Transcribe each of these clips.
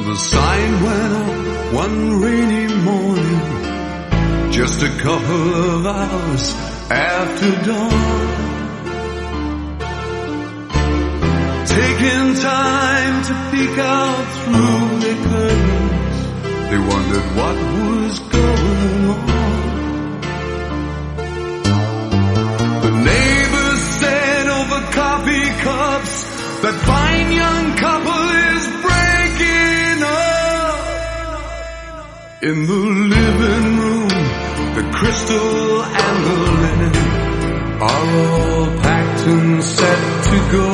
The sign went up one rainy morning, just a couple of hours after dawn. Taking time to peek out through the curtains, they wondered what was going on. The neighbors said over coffee cups, that fine young couple is breaking up. In the living room, the crystal and the linen are all packed and set to go.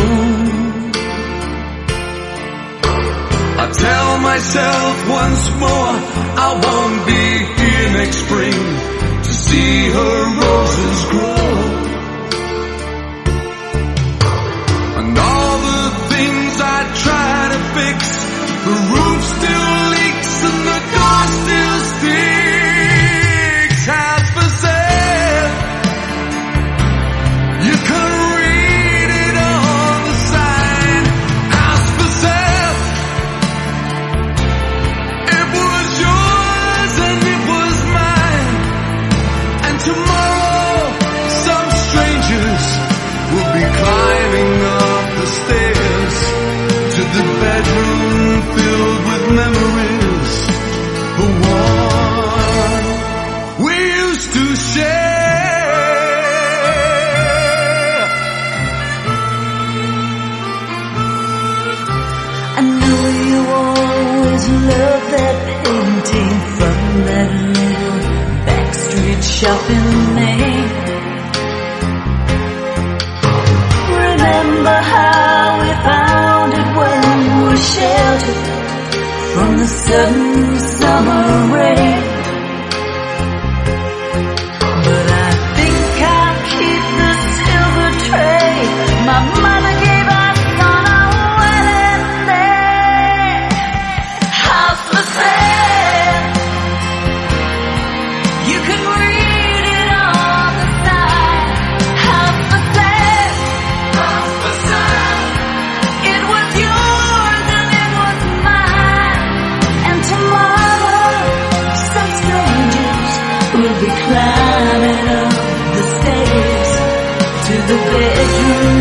I tell myself once more, I won't be here next spring to see her roses grow. And all the things I try to fix, the roof still leaks and the door still sticks. House for sale, you can read it on the sign. House for sale, it was yours and it was mine. And tomorrow some strangers will be climbing up the stairs to the bedroom filled with memories, the one we used to share. I know you always loved that painting from that little backstreet shop in Maine. Remember how we found it when we were sheltered from the sudden summer rain. But I think I'll keep the silver tray my mother gave us on our wedding day. House for sale, you can read it on the sign. House for sale, it was yours and it was mine. And tomorrow some strangers will be climbing up the stairs to the bedroom